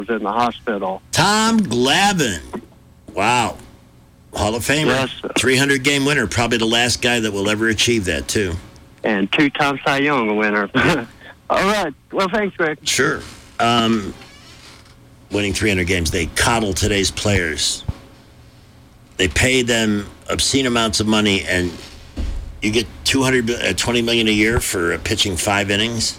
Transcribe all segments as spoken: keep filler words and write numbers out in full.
was in the hospital. Tom Glavine. Wow. Hall of Famer. Yes, sir. three hundred game winner. Probably the last guy that will ever achieve that, too. And two-time Cy Young winner. All right. Well, thanks, Rick. Sure. Um, winning three hundred games. They coddle today's players. They pay them obscene amounts of money, and you get two hundred twenty million dollars a year for pitching five innings.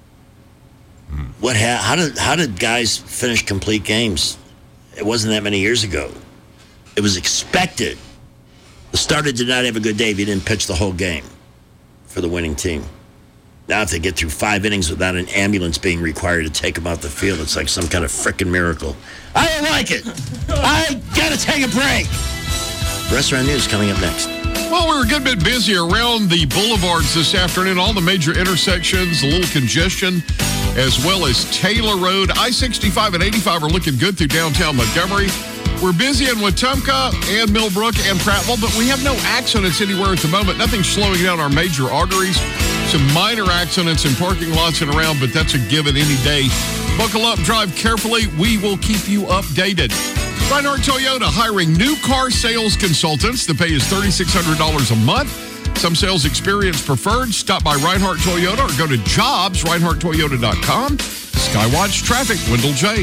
Hmm. What? Ha- how did how did guys finish complete games? It wasn't that many years ago. It was expected. The starter did not have a good day if he didn't pitch the whole game for the winning team. Now, if they get through five innings without an ambulance being required to take them out the field, it's like some kind of frickin' miracle. I don't like it. I gotta take a break. Restaurant news coming up next. Well, we were a good bit busy around the boulevards this afternoon, all the major intersections, a little congestion, as well as Taylor Road. I sixty-five and eighty-five are looking good through downtown Montgomery. We're busy in Wetumpka and Millbrook and Prattville, but we have no accidents anywhere at the moment. Nothing slowing down our major arteries. Some minor accidents in parking lots and around, but that's a given any day. Buckle up, drive carefully. We will keep you updated. Reinhardt Toyota hiring new car sales consultants. The pay is three thousand six hundred dollars a month. Some sales experience preferred. Stop by Reinhardt Toyota or go to jobs reinhardt toyota dot com. Skywatch Traffic, Wendell J.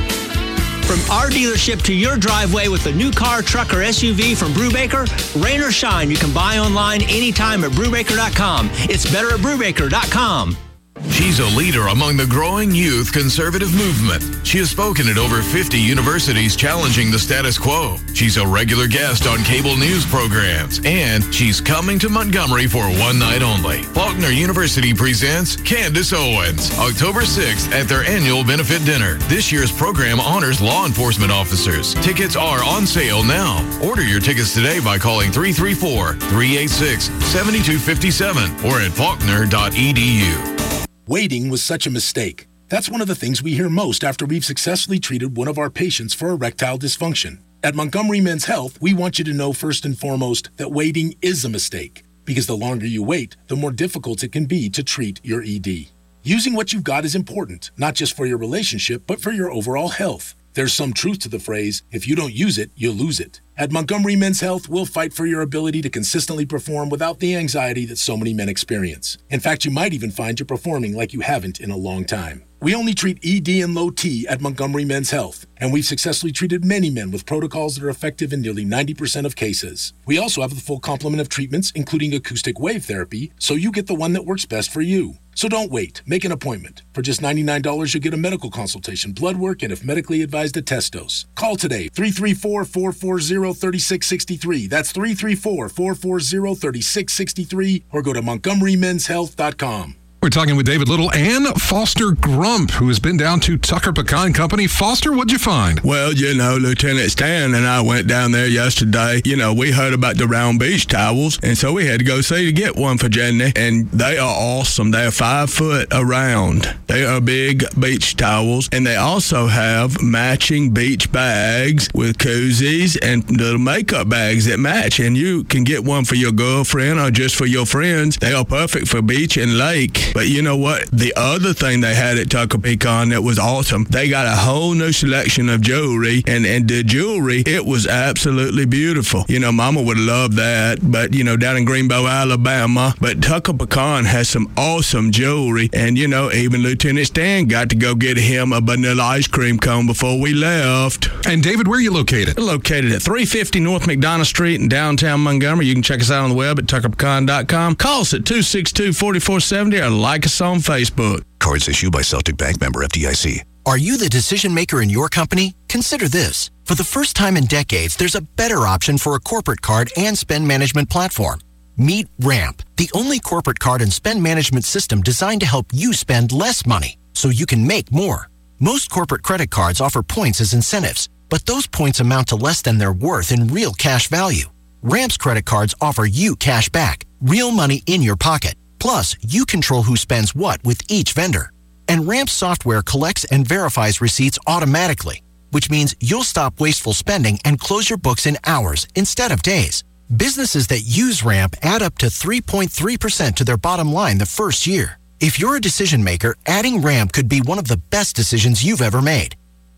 From our dealership to your driveway with a new car, truck, or S U V from Brubaker, rain or shine, you can buy online anytime at brubaker dot com. It's better at brubaker dot com. She's a leader among the growing youth conservative movement. She has spoken at over fifty universities challenging the status quo. She's a regular guest on cable news programs, and she's coming to Montgomery for one night only. Faulkner University presents Candace Owens, October sixth at their annual benefit dinner. This year's program honors law enforcement officers. Tickets are on sale now. Order your tickets today by calling three three four, three eight six, seven two five seven or at faulkner dot e d u. Waiting was such a mistake. That's one of the things we hear most after we've successfully treated one of our patients for erectile dysfunction. At Montgomery Men's Health, we want you to know first and foremost that waiting is a mistake, because the longer you wait, the more difficult it can be to treat your E D. Using what you've got is important, not just for your relationship, but for your overall health. There's some truth to the phrase, if you don't use it, you lose it. At Montgomery Men's Health, we'll fight for your ability to consistently perform without the anxiety that so many men experience. In fact, you might even find you're performing like you haven't in a long time. We only treat E D and low T at Montgomery Men's Health, and we've successfully treated many men with protocols that are effective in nearly ninety percent of cases. We also have the full complement of treatments, including acoustic wave therapy, so you get the one that works best for you. So don't wait. Make an appointment. For just ninety-nine dollars, you'll get a medical consultation, blood work, and if medically advised, a test dose. Call today, three three four, four four zero, three six six three. That's three three four, four four zero, three six six three, or go to montgomery men's health dot com. We're talking with David Little and Foster Grump, who has been down to Tucker Pecan Company. Foster, what'd you find? Well, you know, Lieutenant Stan and I went down there yesterday. You know, we heard about the round beach towels, and so we had to go see to get one for Jenny, and they are awesome. They're five foot around. They are big beach towels, and they also have matching beach bags with koozies and little makeup bags that match, and you can get one for your girlfriend or just for your friends. They are perfect for beach and lake. But you know what? The other thing they had at Tucker Pecan that was awesome, they got a whole new selection of jewelry, and, and the jewelry, it was absolutely beautiful. You know, Mama would love that, but, you know, down in Greenbow, Alabama. But Tucker Pecan has some awesome jewelry, and, you know, even Lieutenant Stan got to go get him a vanilla ice cream cone before we left. And, David, where are you located? We're located at three fifty North McDonough Street in downtown Montgomery. You can check us out on the web at tucker pecan dot com. Call us at two six two, four four seven zero or like us on Facebook. Cards issued by Celtic Bank, member F D I C. Are you the decision maker in your company? Consider this. For the first time in decades, there's a better option for a corporate card and spend management platform. Meet Ramp, the only corporate card and spend management system designed to help you spend less money so you can make more. Most corporate credit cards offer points as incentives, but those points amount to less than their worth in real cash value. Ramp's credit cards offer you cash back, real money in your pocket. Plus, you control who spends what with each vendor. And Ramp's software collects and verifies receipts automatically, which means you'll stop wasteful spending and close your books in hours instead of days. Businesses that use Ramp add up to three point three percent to their bottom line the first year. If you're a decision maker, adding Ramp could be one of the best decisions you've ever made.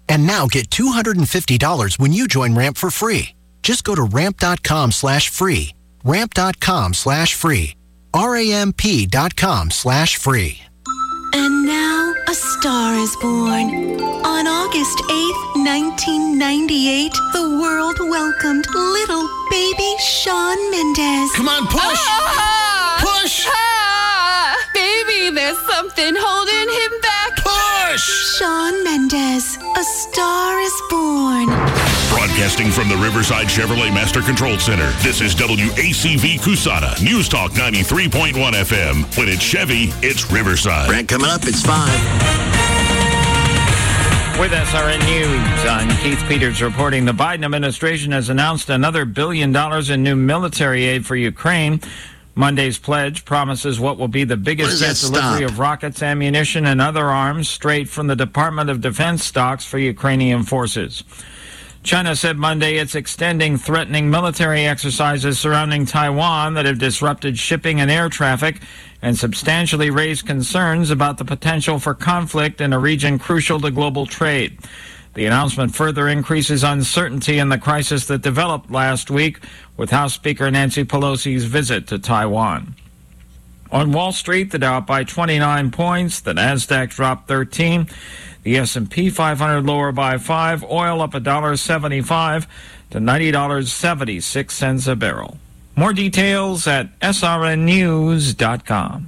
And now get two hundred fifty dollars when you join Ramp for free. Just go to ramp.com slash free. Ramp.com slash free. R-A-M-P dot com slash free. And now a star is born. On August eighth, nineteen ninety-eight, the world welcomed little baby Shawn Mendes. Come on, push! Ah, push! Ah, baby, there's something holding him back. Push! Shawn Mendes, a star is born. Broadcasting from the Riverside Chevrolet Master Control Center, this is W A C V Cusana, News Talk ninety-three point one F M. When it's Chevy, it's Riverside. Brent coming up, it's five. With S R N News, I'm Keith Peters reporting the Biden administration has announced another billion dollars in new military aid for Ukraine. Monday's pledge promises what will be the biggest jet delivery of rockets, ammunition, and other arms straight from the Department of Defense stocks for Ukrainian forces. China said Monday it's extending threatening military exercises surrounding Taiwan that have disrupted shipping and air traffic and substantially raised concerns about the potential for conflict in a region crucial to global trade. The announcement further increases uncertainty in the crisis that developed last week with House Speaker Nancy Pelosi's visit to Taiwan. On Wall Street, the Dow up by twenty-nine points, the Nasdaq dropped thirteen, the S and P five hundred lower by five, oil up one dollar seventy-five to ninety dollars and seventy-six cents a barrel. More details at S R N news dot com.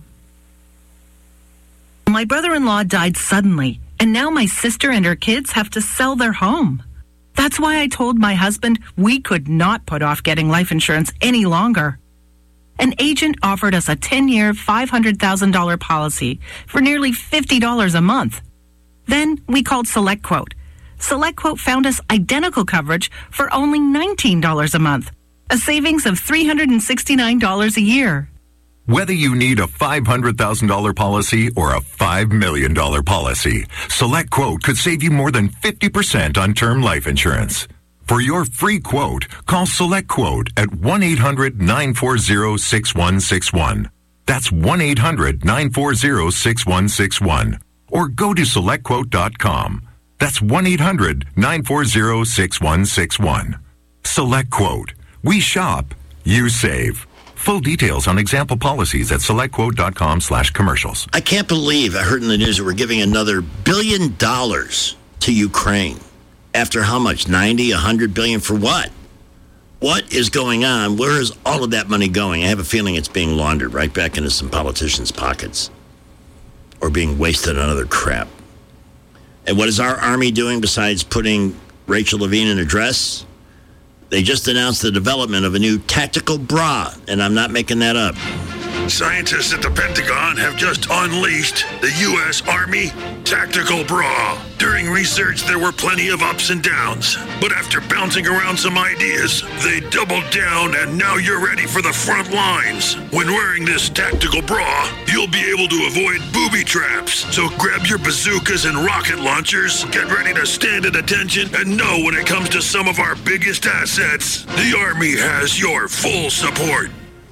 My brother-in-law died suddenly, and now my sister and her kids have to sell their home. That's why I told my husband we could not put off getting life insurance any longer. An agent offered us a ten-year, five hundred thousand dollars policy for nearly fifty dollars a month. Then we called SelectQuote. SelectQuote found us identical coverage for only nineteen dollars a month, a savings of three hundred sixty-nine dollars a year. Whether you need a five hundred thousand dollars policy or a five million dollars policy, SelectQuote could save you more than fifty percent on term life insurance. For your free quote, call SelectQuote at one eight hundred nine four zero six one six one. That's one eight hundred nine four zero six one six one. Or go to select quote dot com. That's one eight hundred nine four zero six one six one. SelectQuote. We shop, you save. Full details on example policies at select quote dot com slash commercials. I can't believe I heard in the news that we're giving another billion dollars to Ukraine. After how much? ninety, one hundred billion for what? What is going on? Where is all of that money going? I have a feeling it's being laundered right back into some politicians' pockets or being wasted on other crap. And what is our Army doing besides putting Rachel Levine in a dress? They just announced the development of a new tactical bra, and I'm not making that up. Scientists at the Pentagon have just unleashed the U S Army Tactical Bra. During research, there were plenty of ups and downs. But after bouncing around some ideas, they doubled down, and now you're ready for the front lines. When wearing this tactical bra, you'll be able to avoid booby traps. So grab your bazookas and rocket launchers, get ready to stand at attention, and know when it comes to some of our biggest assets, the Army has your full support.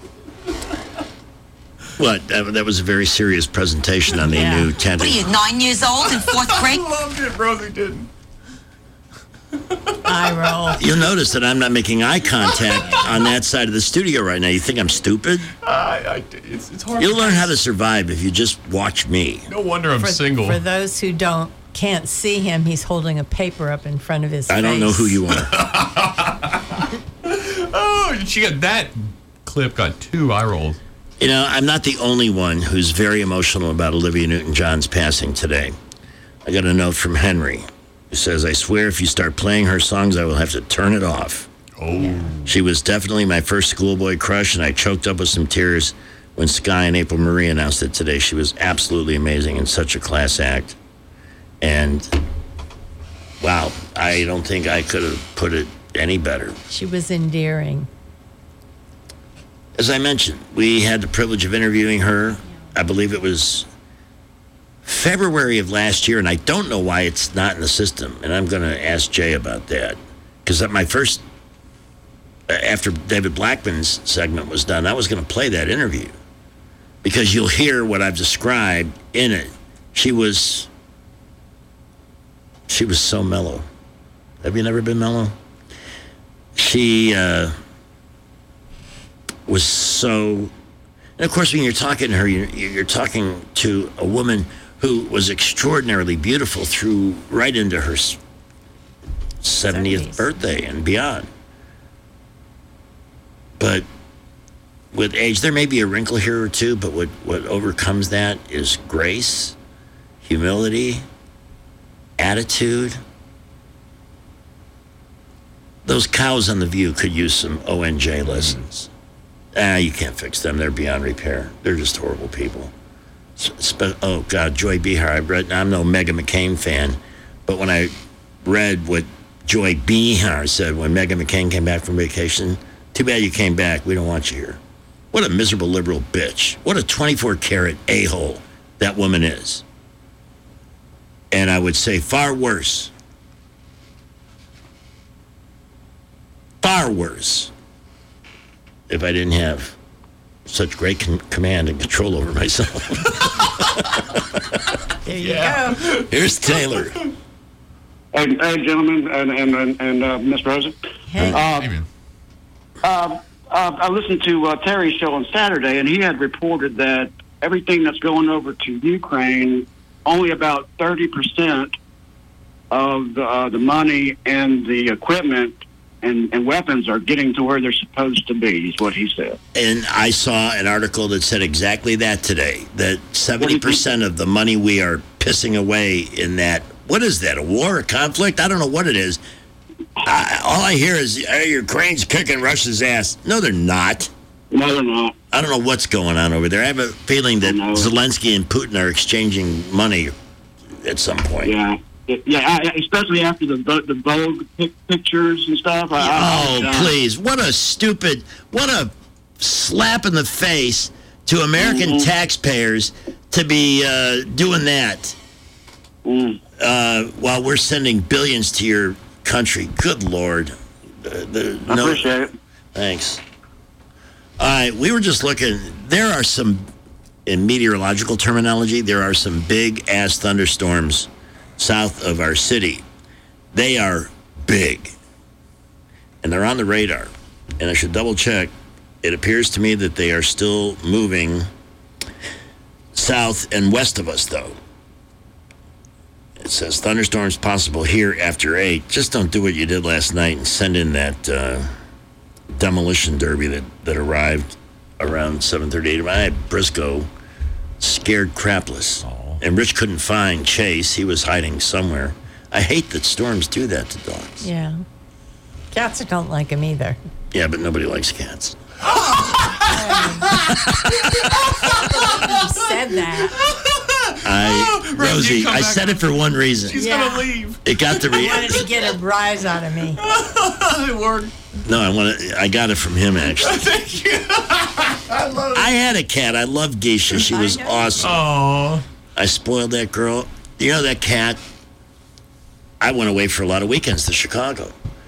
What? That, that was a very serious presentation on the yeah. new tactical. What are you, nine years old in fourth grade? I loved it, Rosie didn't. Eye roll. You'll notice that I'm not making eye contact on that side of the studio right now. You think I'm stupid? Uh, I, it's, it's hard. You'll learn how to survive if you just watch me. No wonder I'm for, single. For those who don't can't see him, he's holding a paper up in front of his I face. don't know who you are. Oh, she got that clip, got two eye rolls. You know, I'm not the only one who's very emotional about Olivia Newton-John's passing today. I got a note from Henry who says, I swear if you start playing her songs, I will have to turn it off. Oh. Yeah. She was definitely my first schoolboy crush, and I choked up with some tears when Sky and April Marie announced it today. She was absolutely amazing and such a class act. And, wow, I don't think I could have put it any better. She was endearing. As I mentioned, we had the privilege of interviewing her. I believe it was February of last year, and I don't know why it's not in the system. And I'm going to ask Jay about that. Because at my first, after David Blackman's segment was done, I was going to play that interview. Because you'll hear what I've described in it. She was She was so mellow. Have you never been mellow? She uh, was so... And, of course, when you're talking to her, you're, you're talking to a woman who was extraordinarily beautiful through right into her seventieth seventies birthday and beyond. But with age, there may be a wrinkle here or two, but what, what overcomes that is grace, humility, attitude. Those cows on The View could use some O N J lessons. Ah, you can't fix them. They're beyond repair. They're just horrible people. Spe- oh, God, Joy Behar. I read, I'm no Meghan McCain fan, but when I read what Joy Behar said when Meghan McCain came back from vacation, too bad you came back. We don't want you here. What a miserable liberal bitch. What a twenty-four karat a-hole that woman is. And I would say far worse. Far worse. If I didn't have such great com- command and control over myself. There you yeah. go. Here's Taylor. Hey, hey gentlemen, and and and, and uh, Miss Rosa. Hey. Uh, Hey, man. uh, uh, I listened to uh, Terry's show on Saturday, and he had reported that everything that's going over to Ukraine, only about thirty percent of the, uh, the money and the equipment and, and weapons are getting to where they're supposed to be, is what he said. And I saw an article that said exactly that today, that seventy percent of the money we are pissing away in that, what is that, a war, a conflict? I don't know what it is. I, all I hear is, hey, Ukraine's kicking Russia's ass. No, they're not. No, they're not. I don't know what's going on over there. I have a feeling that Zelensky and Putin are exchanging money at some point. Yeah. Yeah, I, especially after the the Vogue pictures and stuff. I, oh, I, please. What a stupid, what a slap in the face to American mm-hmm. taxpayers to be uh, doing that mm. uh, while we're sending billions to your country. Good Lord. Uh, the, I no, appreciate it. Thanks. All right, we were just looking. There are some, in meteorological terminology, there are some big-ass thunderstorms south of our city. They are big, and they're on the radar. And I should double-check. It appears to me that they are still moving south and west of us, though. It says thunderstorms possible here after eight. Just don't do what you did last night and send in that uh, demolition derby that, that arrived around seven thirty-eight. I had Briscoe scared crapless. Oh. And Rich couldn't find Chase. He was hiding somewhere. I hate that storms do that to dogs. Yeah. Cats don't like him either. Yeah, but nobody likes cats. You said that. I, Rosie, I said it for one reason. She's Yeah. going to leave. It got the He re- wanted to get a rise out of me. It worked. No, I want to. I got it from him actually. Thank you. I love it. I had a cat. I loved Geisha. She was awesome. Oh. I spoiled that girl. You know that cat? I went away for a lot of weekends to Chicago.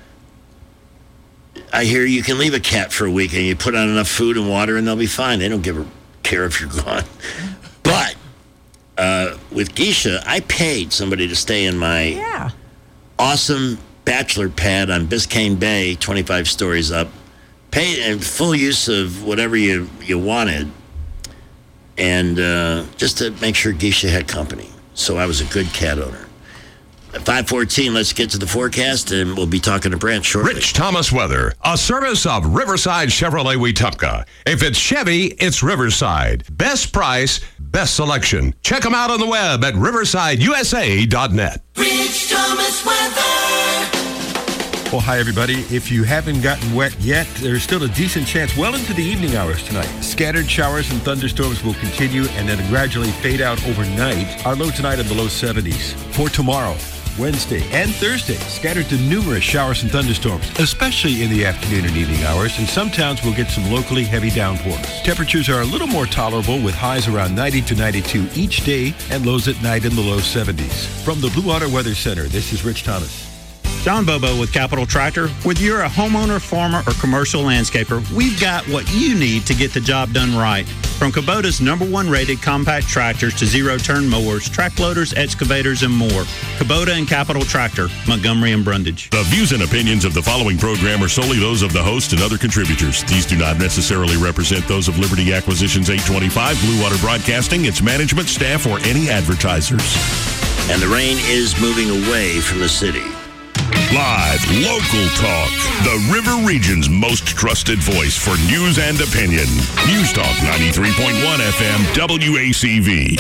I hear you can leave a cat for a week and you put on enough food and water and they'll be fine. They don't give a care if you're gone. But uh, with Geisha, I paid somebody to stay in my Yeah. awesome bachelor pad on Biscayne Bay, twenty-five stories up. Paid and full use of whatever you, you wanted. And uh, just to make sure Geisha had company. So I was a good cat owner. At five fourteen, let's get to the forecast, and we'll be talking to Brant shortly. Rich Thomas Weather, a service of Riverside Chevrolet Wetumpka. If it's Chevy, it's Riverside. Best price, best selection. Check them out on the web at riverside u s a dot net. Rich Thomas Weather. Well, hi, everybody. If you haven't gotten wet yet, there's still a decent chance well into the evening hours tonight. Scattered showers and thunderstorms will continue and then gradually fade out overnight. Our low tonight in the low seventies. For tomorrow, Wednesday, and Thursday, scattered to numerous showers and thunderstorms, especially in the afternoon and evening hours, and some towns will get some locally heavy downpours. Temperatures are a little more tolerable with highs around ninety to ninety-two each day and lows at night in the low seventies. From the Blue Water Weather Center, this is Rich Thomas. John Bobo with Capital Tractor. Whether you're a homeowner, farmer, or commercial landscaper, we've got what you need to get the job done right. From Kubota's number one rated compact tractors to zero-turn mowers, track loaders, excavators, and more. Kubota and Capital Tractor, Montgomery and Brundage. The views and opinions of the following program are solely those of the host and other contributors. These do not necessarily represent those of Liberty Acquisitions eight twenty-five, Blue Water Broadcasting, its management, staff, or any advertisers. And the rain is moving away from the city. Live, local talk. The River Region's most trusted voice for news and opinion. News Talk ninety-three point one F M W A C V.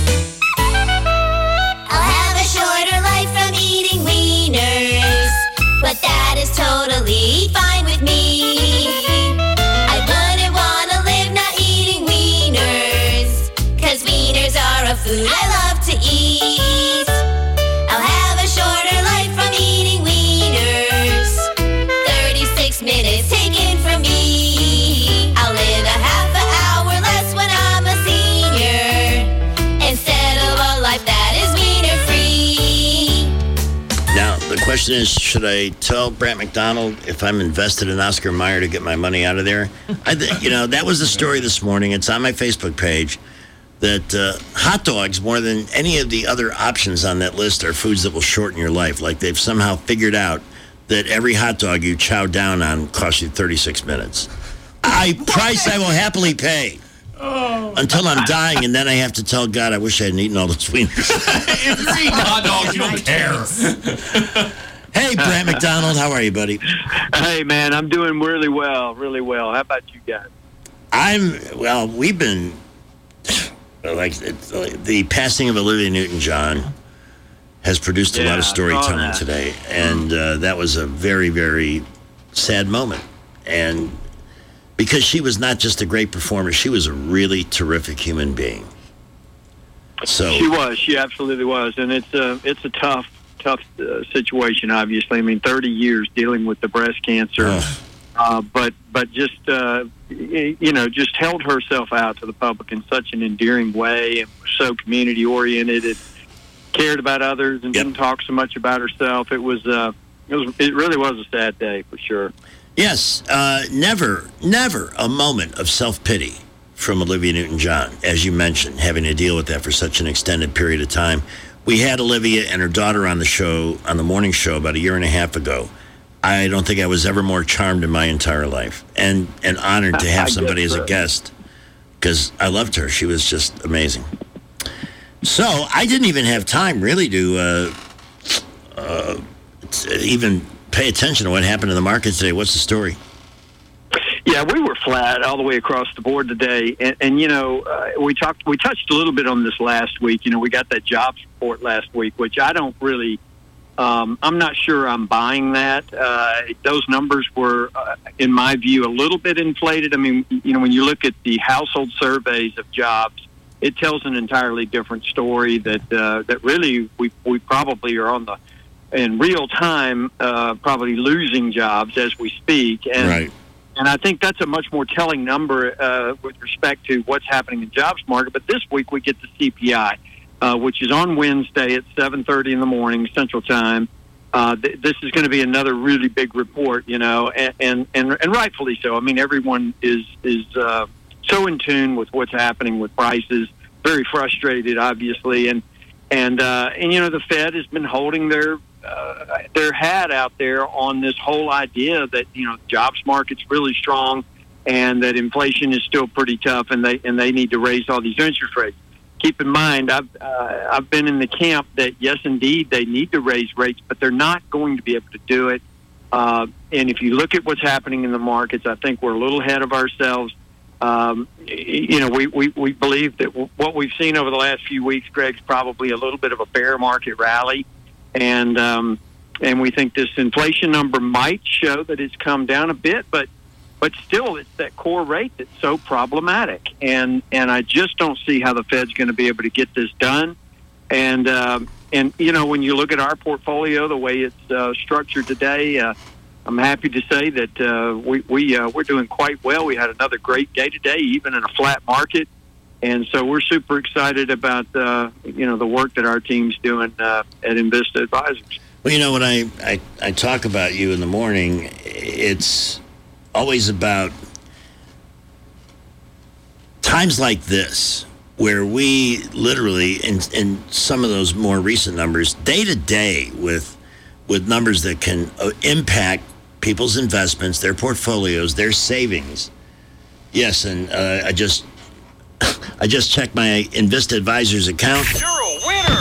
I'll have a shorter life from eating wieners, but that is totally fine with me. I wouldn't want to live not eating wieners, cause wieners are a food I love to eat. I'll have a shorter life from eating wieners, thirty-six minutes taken from me. I'll live a half an hour less when I'm a senior, instead of a life that is wiener free. Now, the question is, should I tell Brant McDonald if I'm invested in Oscar Mayer to get my money out of there? I th- you know, that was the story this morning. It's on my Facebook page. That uh, hot dogs, more than any of the other options on that list, are foods that will shorten your life. Like they've somehow figured out that every hot dog you chow down on costs you thirty-six minutes. I price I will happily pay Oh. until I'm dying, and then I have to tell God I wish I hadn't eaten all those wieners. If you're eating hot dogs, you don't care. Hey, Brant McDonald, how are you, buddy? Hey, man, I'm doing really well, really well. How about you guys? I'm, well, we've been... Like the passing of Olivia Newton-John has produced a Yeah, lot of I saw storytelling that. today, and uh, that was a very, very sad moment. And because she was not just a great performer, she was a really terrific human being. So She was. She absolutely was, and it's a it's a tough tough uh, situation. Obviously, I mean, thirty years dealing with the breast cancer. Uh, but but just uh, y- you know just held herself out to the public in such an endearing way, and was so community oriented, and cared about others, and didn't talk so much about herself. It was uh, it was it really was a sad day for sure. Yes, uh, never, never a moment of self-pity from Olivia Newton-John, as you mentioned, having to deal with that for such an extended period of time. We had Olivia and her daughter on the show, on the morning show, about a year and a half ago. I don't think I was ever more charmed in my entire life, and, and honored to have I somebody guess as a so. guest, because I loved her. She was just amazing. So I didn't even have time, really, to uh, uh, to even pay attention to what happened in the market today. What's the story? Yeah, we were flat all the way across the board today, and, and you know, uh, we talked, we touched a little bit on this last week. You know, we got that jobs report last week, which I don't really, um, I'm not sure I'm buying that. Uh, those numbers were, uh, in my view, a little bit inflated. I mean, you know, when you look at the household surveys of jobs, it tells an entirely different story. That uh, that really we we probably are on the in real time, uh, probably losing jobs as we speak, and. Right. And I think that's a much more telling number uh, with respect to what's happening in the jobs market. But this week we get the C P I, uh, which is on Wednesday at seven thirty in the morning Central Time. Uh, th- this is going to be another really big report, you know, and, and, and, and rightfully so. I mean, everyone is is uh, so in tune with what's happening with prices, very frustrated, obviously. And, and, uh, and you know, the Fed has been holding their Uh, their hat out there on this whole idea that, you know, the jobs market's really strong and that inflation is still pretty tough, and they and they need to raise all these interest rates. Keep in mind, I've uh, I've been in the camp that yes, indeed, they need to raise rates, but they're not going to be able to do it. Uh, and if you look at what's happening in the markets, I think we're a little ahead of ourselves. Um, you know, we, we, we believe that w- what we've seen over the last few weeks, Greg's probably a little bit of a bear market rally. And um, and we think this inflation number might show that it's come down a bit, but but still, it's that core rate that's so problematic. And and I just don't see how the Fed's going to be able to get this done. And um, and you know, when you look at our portfolio, the way it's uh, structured today, uh, I'm happy to say that uh, we we uh, we're doing quite well. We had another great day today, even in a flat market. And so we're super excited about, uh, you know, the work that our team's doing uh, at Invista Advisors. Well, you know, when I, I, I talk about you in the morning, it's always about times like this, where we literally, in, in some of those more recent numbers, day to day with with numbers that can uh, impact people's investments, their portfolios, their savings. Yes, and uh, I just I just checked my Invista Advisors account. You're a winner!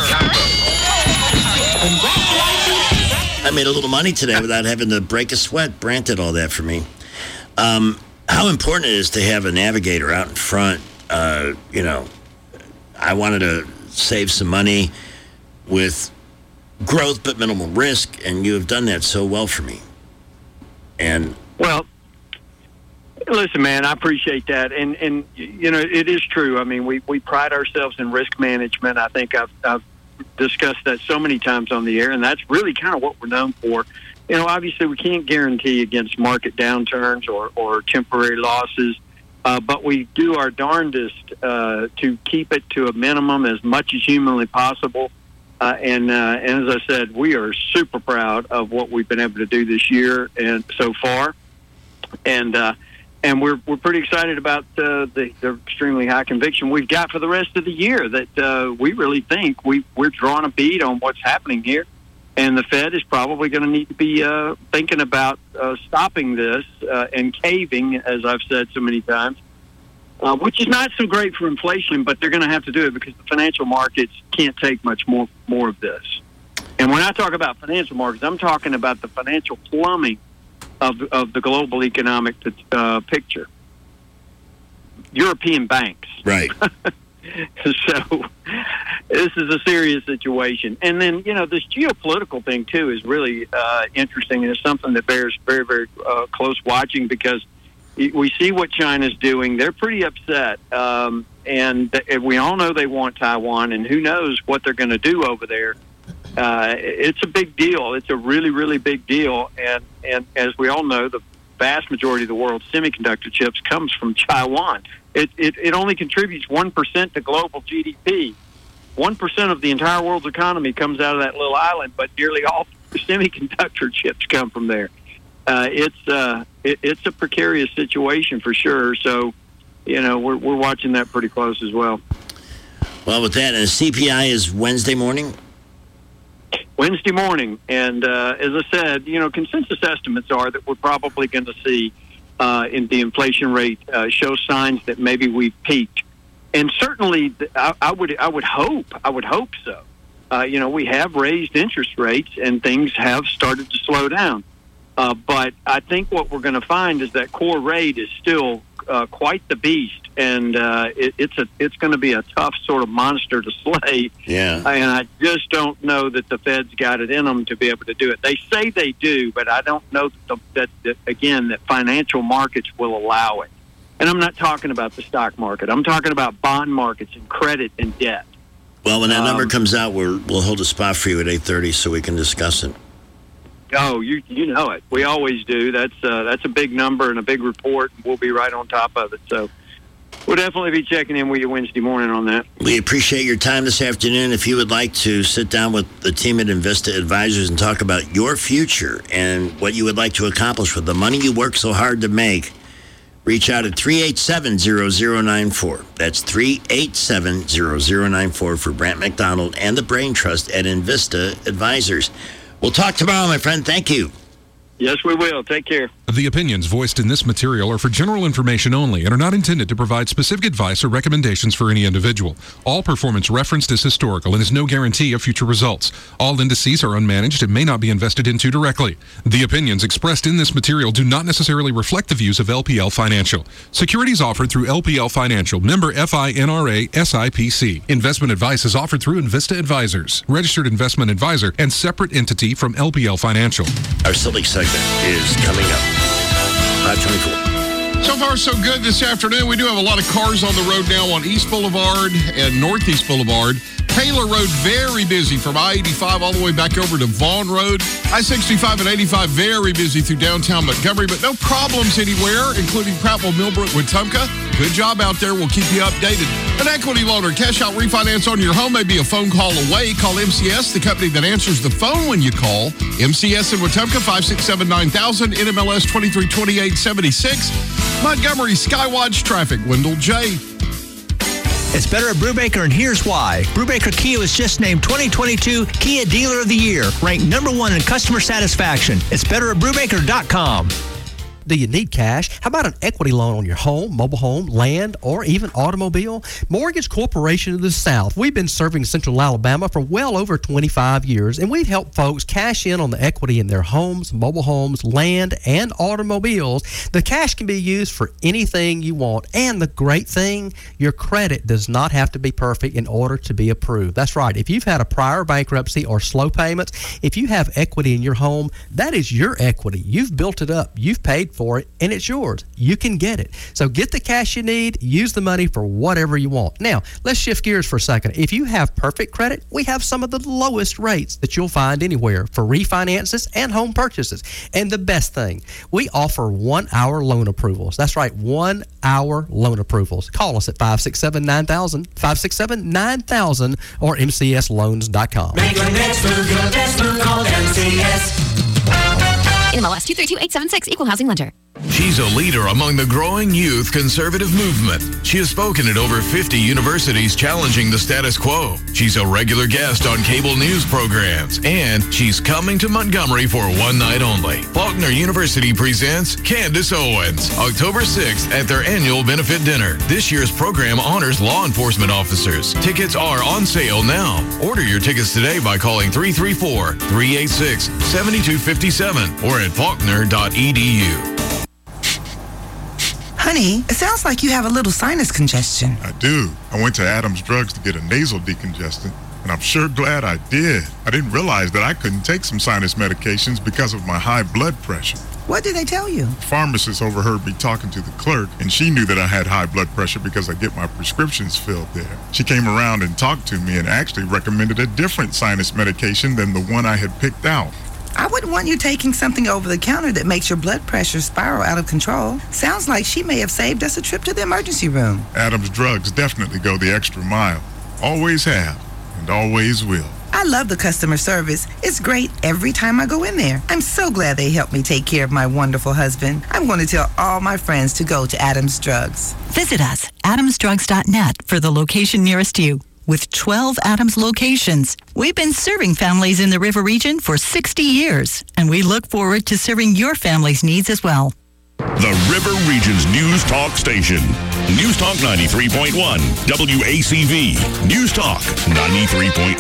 I made a little money today without having to break a sweat. Brant did all that for me. Um, how important it is to have a navigator out in front. Uh, you know, I wanted to save some money with growth but minimal risk, and you have done that so well for me. And well, listen, man, I appreciate that, and and you know, it is true. I mean, we, we pride ourselves in risk management. I think I've, I've discussed that so many times on the air, and that's really kind of what we're known for. You know, obviously, we can't guarantee against market downturns or or temporary losses. Uh, but we do our darndest uh, to keep it to a minimum as much as humanly possible. Uh, and, uh, and as I said, we are super proud of what we've been able to do this year and so far. And uh, and we're we're pretty excited about uh, the, the extremely high conviction we've got for the rest of the year. That uh, we really think we we're drawing a bead on what's happening here, and the Fed is probably going to need to be uh, thinking about uh, stopping this uh, and caving, as I've said so many times, uh, which is not so great for inflation, but they're going to have to do it because the financial markets can't take much more more of this. And when I talk about financial markets, I'm talking about the financial plumbing of of the global economic uh, picture. European banks. Right. So this is a serious situation. And then, you know, this geopolitical thing, too, is really uh, interesting, and it's something that bears very, very uh, close watching because we see what China's doing. They're pretty upset, um, and th- we all know they want Taiwan, and who knows what they're going to do over there. Uh, it's a big deal. It's a really, really big deal, and, and as we all know, the vast majority of the world's semiconductor chips comes from Taiwan. It, it, it only contributes one percent to global G D P. one percent of the entire world's economy comes out of that little island, but nearly all semiconductor chips come from there. Uh, it's uh, it, it's a precarious situation for sure. So, you know, we're we're watching that pretty close as well. Well, with that, and C P I is Wednesday morning? Wednesday morning. And uh, as I said, you know, consensus estimates are that we're probably going to see uh, in the inflation rate uh, show signs that maybe we've peaked. And certainly, I, I would I would hope, I would hope so. Uh, you know, we have raised interest rates and things have started to slow down. Uh, but I think what we're going to find is that core rate is still uh, quite the beast, and uh, it, it's a it's going to be a tough sort of monster to slay. Yeah. And I just don't know that the Fed's got it in them to be able to do it. They say they do, but I don't know that, the, that, that again, that financial markets will allow it. And I'm not talking about the stock market. I'm talking about bond markets and credit and debt. Well, when that um, number comes out, we're, we'll hold a spot for you at eight thirty so we can discuss it. Oh, you you know it. We always do. That's uh, that's a big number and a big report. We'll be right on top of it. So we'll definitely be checking in with you Wednesday morning on that. We appreciate your time this afternoon. If you would like to sit down with the team at Invista Advisors and talk about your future and what you would like to accomplish with the money you work so hard to make, reach out at three eight seven, zero zero nine four. That's three eight seven, zero zero nine four for Brant McDonald and the Brain Trust at Invista Advisors. We'll talk tomorrow, my friend. Thank you. Yes, we will. Take care. The opinions voiced in this material are for general information only and are not intended to provide specific advice or recommendations for any individual. All performance referenced is historical and is no guarantee of future results. All indices are unmanaged and may not be invested into directly. The opinions expressed in this material do not necessarily reflect the views of L P L Financial. Securities offered through L P L Financial, member FINRA S I P C. Investment advice is offered through Invista Advisors, registered investment advisor and separate entity from L P L Financial. Our silly segment is coming up. five twenty-four. So far, so good this afternoon. We do have a lot of cars on the road now on East Boulevard and Northeast Boulevard. Taylor Road, very busy from I eighty-five all the way back over to Vaughn Road. I sixty-five and eighty-five, very busy through downtown Montgomery, but no problems anywhere, including Prattville, Millbrook, Wetumpka. Good job out there. We'll keep you updated. An equity loaner, cash out refinance on your home may be a phone call away. Call M C S, the company that answers the phone when you call. M C S in Wetumpka, five six seven, nine thousand, N M L S twenty-three twenty-eight seventy-six. Montgomery Skywatch Traffic, Wendell J. It's better at Brubaker, and here's why. Brubaker Kia was just named twenty twenty-two Kia Dealer of the Year, ranked number one in customer satisfaction. It's better at Brubaker dot com. Do you need cash? How about an equity loan on your home, mobile home, land, or even automobile? Mortgage Corporation of the South. We've been serving Central Alabama for well over twenty-five years, and we've helped folks cash in on the equity in their homes, mobile homes, land, and automobiles. The cash can be used for anything you want, and the great thing, your credit does not have to be perfect in order to be approved. That's right. If you've had a prior bankruptcy or slow payments, if you have equity in your home, that is your equity. You've built it up. You've paid for it, and it's yours. You can get it. So get the cash you need, use the money for whatever you want. Now, let's shift gears for a second. If you have perfect credit, we have some of the lowest rates that you'll find anywhere for refinances and home purchases. And the best thing, we offer one-hour loan approvals. That's right, one-hour loan approvals. Call us at five six seven, nine thousand, five six seven, nine thousand, or m c s loans dot com. Make your next move your best move. Call M C S. N M L S two three two eight seven six, Equal Housing Lender. She's a leader among the growing youth conservative movement. She has spoken at over fifty universities challenging the status quo. She's a regular guest on cable news programs, and she's coming to Montgomery for one night only. Faulkner University presents Candace Owens, October sixth at their annual benefit dinner. This year's program honors law enforcement officers. Tickets are on sale now. Order your tickets today by calling three three four, three eight six, seven two five seven or at faulkner dot e d u. Honey, it sounds like you have a little sinus congestion. I do. I went to Adams Drugs to get a nasal decongestant, and I'm sure glad I did. I didn't realize that I couldn't take some sinus medications because of my high blood pressure. What did they tell you? The pharmacist overheard me talking to the clerk, and she knew that I had high blood pressure because I get my prescriptions filled there. She came around and talked to me and actually recommended a different sinus medication than the one I had picked out. I wouldn't want you taking something over the counter that makes your blood pressure spiral out of control. Sounds like she may have saved us a trip to the emergency room. Adams Drugs definitely go the extra mile. Always have, and always will. I love the customer service. It's great every time I go in there. I'm so glad they helped me take care of my wonderful husband. I'm going to tell all my friends to go to Adams Drugs. Visit us, adams drugs dot net, for the location nearest you. With twelve Adams locations, we've been serving families in the River Region for sixty years, and we look forward to serving your family's needs as well. The River Region's News Talk Station. News Talk ninety-three point one, W A C V. News Talk ninety-three point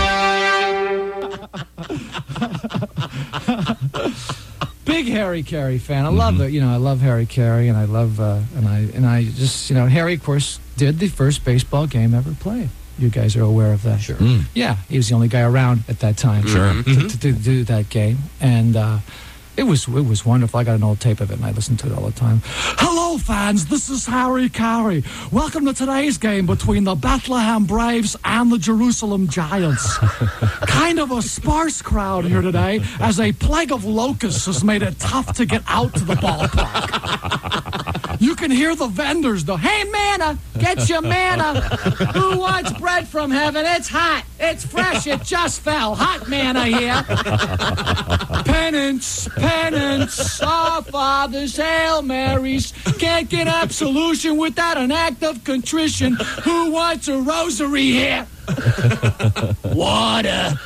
one. Big Harry Carey fan. I love it. You know, I love Harry Carey, and I love, uh, and I, and I just, you know, Harry, of course, did the first baseball game ever played. You guys are aware of that. Sure. Mm. Yeah, he was the only guy around at that time. Sure. To, to, to, to do that game, and uh, it was it was wonderful. I got an old tape of it, and I listened to it all the time. Hello, fans. This is Harry Carey. Welcome to today's game between the Bethlehem Braves and the Jerusalem Giants. Kind of a sparse crowd here today, as a plague of locusts has made it tough to get out to the ballpark. You can hear the vendors, though. Hey, manna, get your manna. Who wants bread from heaven? It's hot. It's fresh. It just fell. Hot manna here. Penance, penance, our Father's Hail Marys. Can't get absolution without an act of contrition. Who wants a rosary here? Water.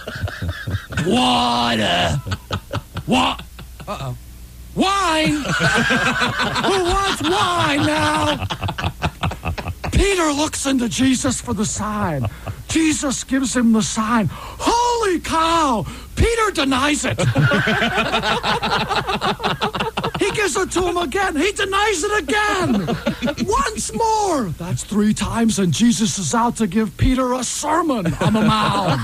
Water. What? Uh-oh. Wine! Who wants wine now? Peter looks into Jesus for the sign. Jesus gives him the sign. Holy cow! Peter denies it. He gives it to him again. He denies it again. Once more. That's three times, and Jesus is out to give Peter a sermon on the mound.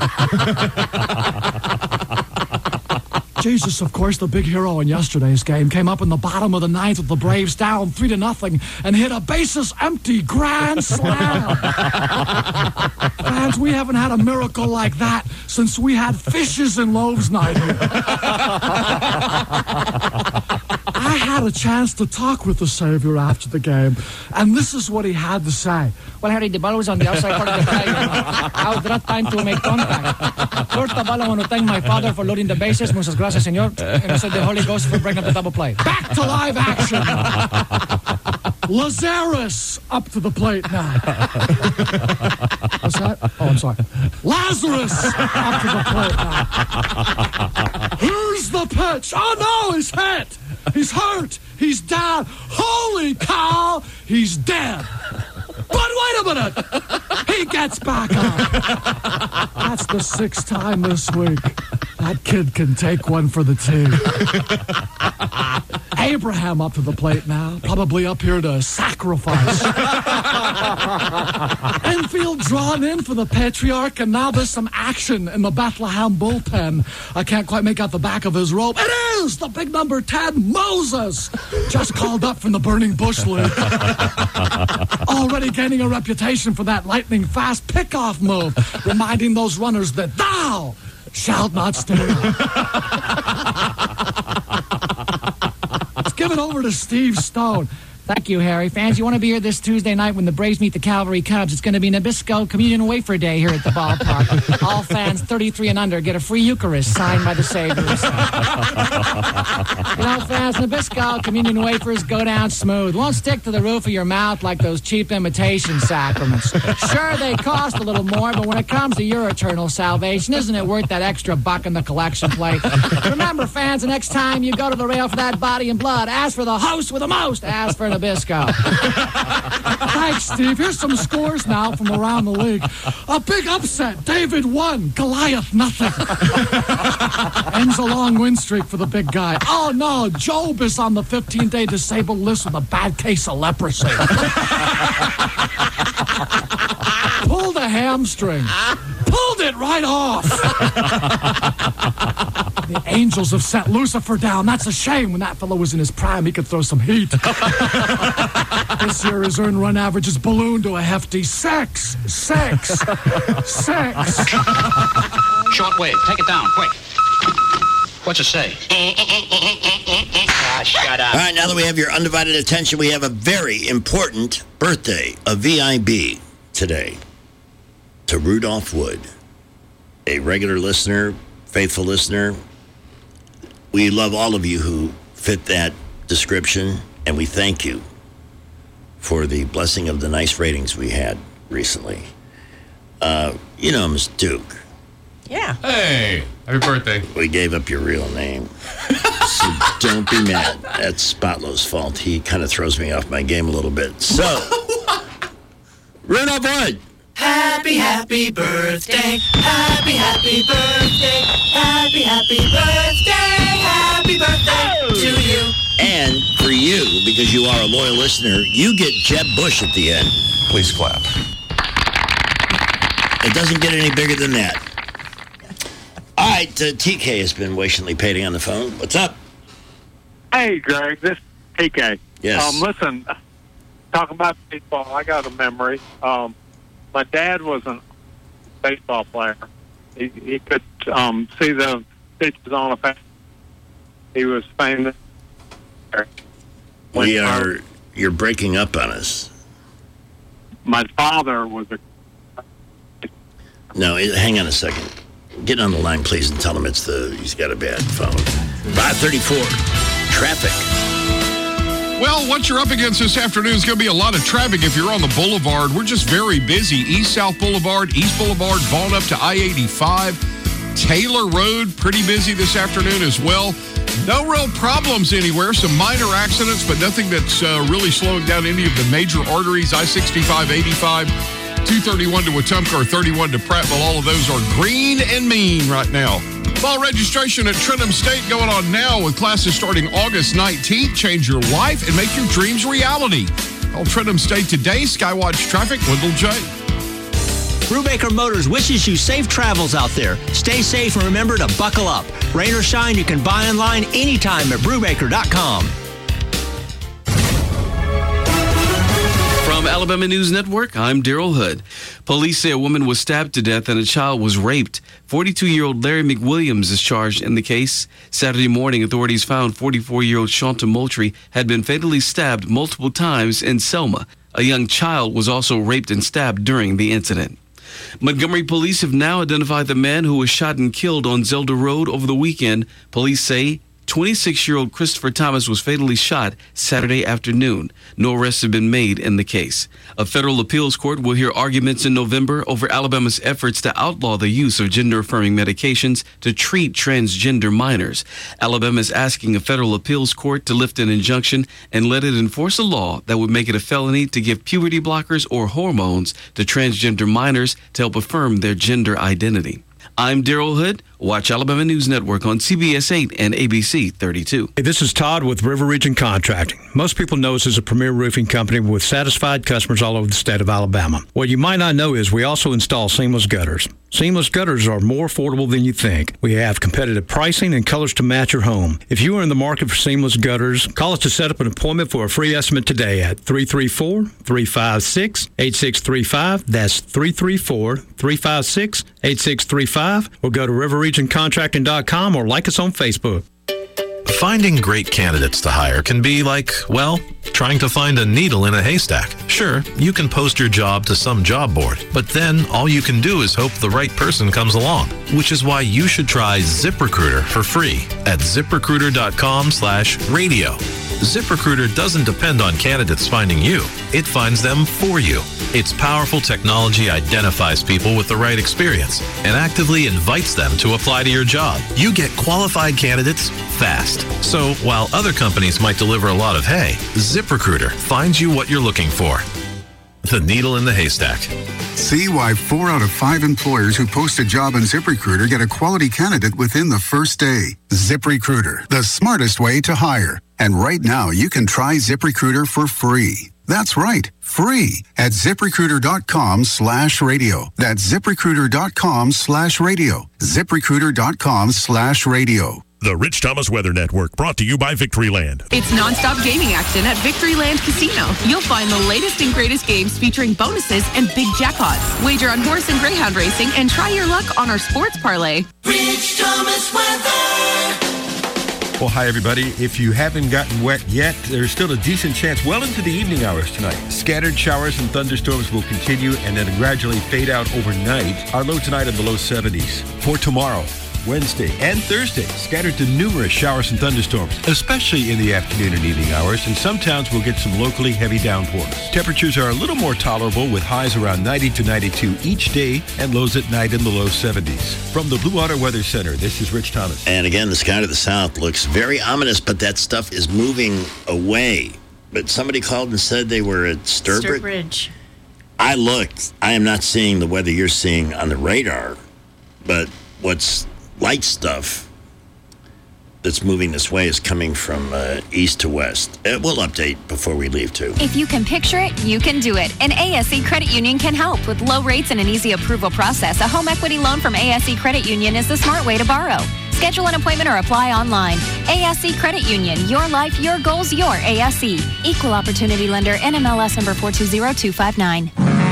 Jesus, of course, the big hero in yesterday's game, came up in the bottom of the ninth with the Braves down three to nothing and hit a bases-empty grand slam. Fans, we haven't had a miracle like that since we had fishes and loaves night. I had a chance to talk with the Savior after the game, and this is what he had to say. Well, Harry, the ball was on the outside part of the play. I was that time to make contact. First of all, I want to thank my father for loading the bases. Muchas gracias, señor. And also the Holy Ghost for breaking up the double play. Back to live action. Lazarus up to the plate now. What's that? Oh, I'm sorry. Lazarus up to the plate now. Here's the pitch. Oh, no, he's hit. He's hurt. He's down. Holy cow, he's dead. But wait a minute. He gets back up. That's the sixth time this week. That kid can take one for the team. Abraham up to the plate now, probably up here to sacrifice. Infield drawn in for the Patriarch, and now there's some action in the Bethlehem bullpen. I can't quite make out the back of his robe. It is the big number ten, Moses, just called up from the Burning Bush League. Already gaining a reputation for that lightning fast pickoff move, reminding those runners that thou shalt not stay. Let's give it over to Steve Stone. Thank you, Harry. Fans, you want to be here this Tuesday night when the Braves meet the Calvary Cubs. It's going to be Nabisco Communion Wafer Day here at the ballpark. All fans thirty-three and under get a free Eucharist signed by the Saviors. You know, fans, Nabisco Communion Wafers go down smooth. Won't stick to the roof of your mouth like those cheap imitation sacraments. Sure, they cost a little more, but when it comes to your eternal salvation, isn't it worth that extra buck in the collection plate? Remember, fans, the next time you go to the rail for that body and blood, ask for the host with the most. Ask for Nabisco. Thanks, Steve. Here's some scores now from around the league. A big upset. David one, Goliath nothing. Ends a long win streak for the big guy. Oh, no. Job is on the fifteen-day disabled list with a bad case of leprosy. Pulled a hamstring. Pulled it right off. The Angels have sent Lucifer down. That's a shame. When that fellow was in his prime, he could throw some heat. This year, his earned run average is ballooned to a hefty six. Six. Six. Short wave. Take it down, quick. What's it say? Ah, shut up. All right, now that we have your undivided attention, we have a very important birthday, a V I B today, to Rudolph Wood, a regular listener, faithful listener. We love all of you who fit that description, and we thank you for the blessing of the nice ratings we had recently. Uh, you know, Miss Duke. Yeah. Hey, happy birthday. We gave up your real name. So don't be mad. That's Spotlow's fault. He kind of throws me off my game a little bit. So, Rudolph Wood. Happy, happy birthday. Happy, happy birthday. Happy, happy birthday. Happy birthday to you. And for you, because you are a loyal listener, you get Jeb Bush at the end. Please clap. It doesn't get any bigger than that. All right, uh, T K has been patiently waiting on the phone. What's up? Hey, Greg, this is T K. Yes. Um, listen, talking about baseball, I got a memory. Um, my dad was a baseball player. He, he could um, see the pitches on a fan. He was famous. We are, you're breaking up on us. My father was a... No, it, hang on a second. Get on the line, please, and tell him it's the, he's got a bad phone. five thirty-four, traffic. Well, what you're up against this afternoon is going to be a lot of traffic if you're on the boulevard. We're just very busy. East-South Boulevard, East Boulevard, Vaughn up to I eighty-five. Taylor Road, pretty busy this afternoon as well. No real problems anywhere. Some minor accidents, but nothing that's uh, really slowing down any of the major arteries. I sixty-five, eighty-five, two thirty-one to Wetumpka, or thirty-one to Prattville. All of those are green and mean right now. Fall registration at Trentham State going on now with classes starting August nineteenth. Change your life and make your dreams reality. Call Trentham State today. Skywatch Traffic, Wendell J. Brubaker Motors wishes you safe travels out there. Stay safe and remember to buckle up. Rain or shine, you can buy online anytime at Brubaker dot com. From Alabama News Network, I'm Daryl Hood. Police say a woman was stabbed to death and a child was raped. forty-two-year-old Larry McWilliams is charged in the case. Saturday morning, authorities found forty-four-year-old Shanta Moultrie had been fatally stabbed multiple times in Selma. A young child was also raped and stabbed during the incident. Montgomery police have now identified the man who was shot and killed on Zelda Road over the weekend. Police say twenty-six-year-old Christopher Thomas was fatally shot Saturday afternoon. No arrests have been made in the case. A federal appeals court will hear arguments in November over Alabama's efforts to outlaw the use of gender-affirming medications to treat transgender minors. Alabama is asking a federal appeals court to lift an injunction and let it enforce a law that would make it a felony to give puberty blockers or hormones to transgender minors to help affirm their gender identity. I'm Daryl Hood. Watch Alabama News Network on C B S eight and A B C thirty-two. Hey, this is Todd with River Region Contracting. Most people know us as a premier roofing company with satisfied customers all over the state of Alabama. What you might not know is we also install seamless gutters. Seamless gutters are more affordable than you think. We have competitive pricing and colors to match your home. If you are in the market for seamless gutters, call us to set up an appointment for a free estimate today at three three four, three five six, eight six three five. That's three three four, three five six, eight six three five. Or go to river region contracting dot com or like us on Facebook. Finding great candidates to hire can be like, well, trying to find a needle in a haystack. Sure, you can post your job to some job board, but then all you can do is hope the right person comes along, which is why you should try ZipRecruiter for free at ziprecruiter.com slash radio. ZipRecruiter doesn't depend on candidates finding you. It finds them for you. Its powerful technology identifies people with the right experience and actively invites them to apply to your job. You get qualified candidates fast. So while other companies might deliver a lot of hay, ZipRecruiter finds you what you're looking for. The needle in the haystack. See why four out of five employers who post a job on ZipRecruiter get a quality candidate within the first day. ZipRecruiter, the smartest way to hire. And right now, you can try ZipRecruiter for free. That's right, free at ZipRecruiter.com slash radio. That's ZipRecruiter.com slash radio. ZipRecruiter.com slash radio. The Rich Thomas Weather Network, brought to you by Victoryland. It's nonstop gaming action at Victoryland Casino. You'll find the latest and greatest games featuring bonuses and big jackpots. Wager on horse and greyhound racing and try your luck on our sports parlay. Rich Thomas Weather. Well, hi, everybody. If you haven't gotten wet yet, there's still a decent chance well into the evening hours tonight. Scattered showers and thunderstorms will continue and then gradually fade out overnight. Our low tonight in the low seventies. For tomorrow, Wednesday and Thursday, scattered to numerous showers and thunderstorms, especially in the afternoon and evening hours, and some towns will get some locally heavy downpours. Temperatures are a little more tolerable with highs around ninety to ninety-two each day and lows at night in the low seventies. From the Blue Water Weather Center, this is Rich Thomas. And again, the sky to the south looks very ominous, but that stuff is moving away. But somebody called and said they were at Sturbridge. Sturbridge. I looked. I am not seeing the weather you're seeing on the radar, but what's light stuff that's moving this way is coming from uh, east to west. Uh, we'll update before we leave, too. If you can picture it, you can do it. An A S E Credit Union can help. With low rates and an easy approval process, a home equity loan from A S E Credit Union is the smart way to borrow. Schedule an appointment or apply online. A S E Credit Union. Your life, your goals, your A S E. Equal Opportunity Lender. N M L S number four two zero two five nine.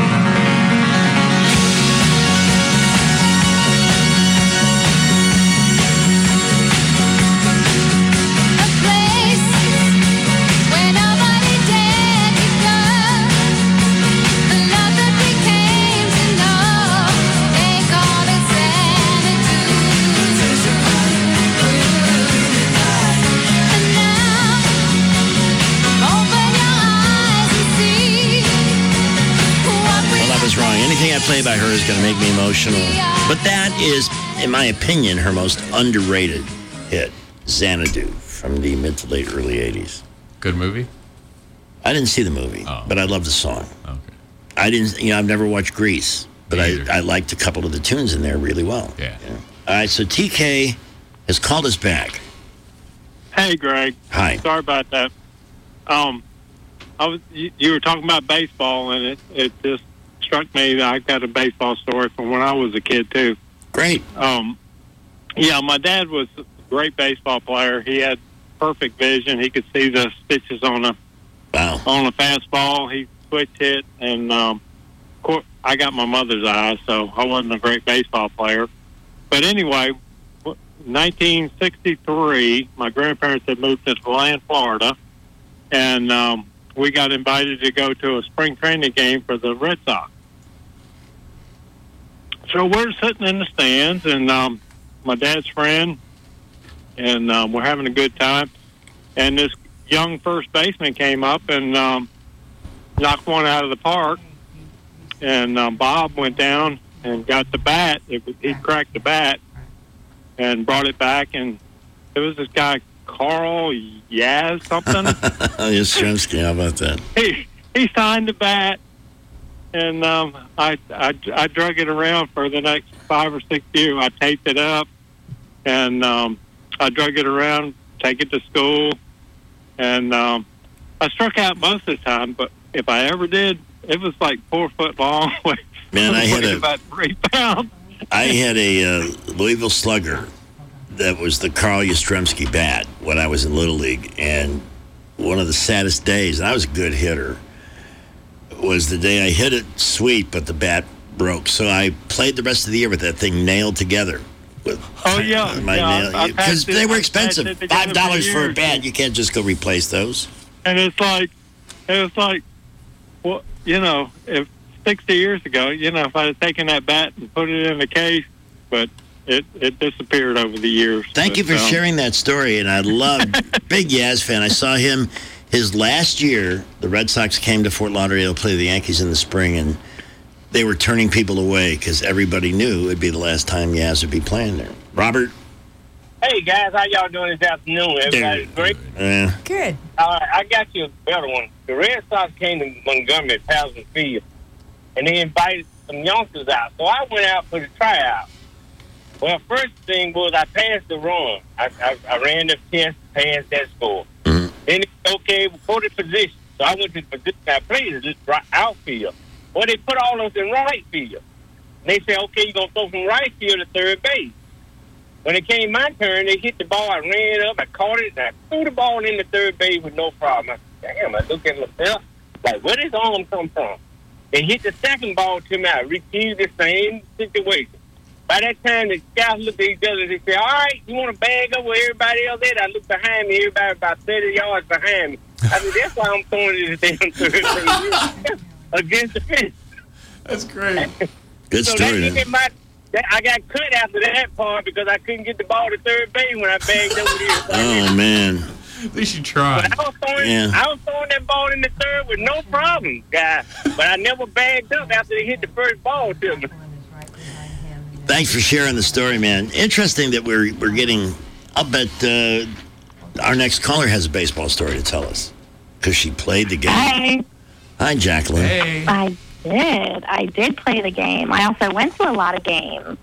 Anything I play by her is going to make me emotional. But that is, in my opinion, her most underrated hit, Xanadu, from the mid to late early eighties. Good movie? I didn't see the movie, oh. but I love the song. Okay. I didn't, you know, I've never watched Grease, but I, I liked a couple of the tunes in there really well. Yeah. You know? All right, so T K has called us back. Hey, Greg. Hi. Sorry about that. Um, I was you, you were talking about baseball, and it, it just struck me that I got a baseball story from when I was a kid too. Great. Um, yeah, my dad was a great baseball player. He had perfect vision. He could see the pitches on a wow. on a fastball. He switch hit, and um, of course, I got my mother's eyes, so I wasn't a great baseball player. But anyway, nineteen sixty-three, my grandparents had moved to DeLand, Florida, and um, we got invited to go to a spring training game for the Red Sox. So we're sitting in the stands, and um, my dad's friend and um, we're having a good time. And this young first baseman came up and um, knocked one out of the park. And um, Bob went down and got the bat. It, he cracked the bat and brought it back. And it was this guy, Carl Yaz something. Yastrzemski, how about that? He he signed the bat, and um, I, I I drug it around for the next five or six years. I taped it up, and um, I drug it around, take it to school, and um, I struck out most of the time. But if I ever did, it was like four foot long. Man, I had a about three pounds. I had a uh, Louisville Slugger that was the Carl Yastrzemski bat when I was in Little League, and one of the saddest days, and I was a good hitter, was the day I hit it sweet, but the bat broke. So I played the rest of the year with that thing nailed together. With Oh yeah, my yeah, nail, I because patched it- they were I patched expensive. it together Five dollars for a years. bat, you can't just go replace those. And it's like, it's like, well, you know, if sixty years ago, you know, if I had taken that bat and put it in a case, but it, it disappeared over the years. Thank But, you for um, sharing that story, and I loved big Yaz fan. I saw him his last year. The Red Sox came to Fort Lauderdale to play the Yankees in the spring, and they were turning people away because everybody knew it'd be the last time Yaz would be playing there. Robert? Hey guys, how y'all doing this afternoon? Everybody's great. Yeah. Good. All right, I got you a better one. The Red Sox came to Montgomery at Patterson Field, and they invited some youngsters out. So I went out for the tryout. Well, first thing was I passed the run. I, I, I ran the test, passed that score. Mm-hmm. Then it's okay for the position. So I went to the position I played as this right outfield. Well, they put all of us in right field. They said, okay, you're going to throw from right field to third base. When it came my turn, they hit the ball. I ran up, I caught it, and I threw the ball in the third base with no problem. I said, damn, I looked at myself, like, where did this arm come from? They hit the second ball to me. I repeated the same situation. By that time, the guys looked at each other and they said, all right, you want to bag up where everybody else at? I looked behind me, everybody about thirty yards behind me. I said, that's why I'm throwing this damn third base against the fence. That's great. Good so story, that, man. my, that, I got cut after that part because I couldn't get the ball to third base when I bagged over there. Oh, man. At least you tried. But I was throwing, Yeah. I was throwing that ball in the third with no problem, guy. But I never bagged up after they hit the first ball to me. Thanks for sharing the story, man. Interesting that we're we're getting. I'll bet uh, our next caller has a baseball story to tell us because she played the game. Hi. Hi, Jacqueline. I did. I did play the game. I also went to a lot of games.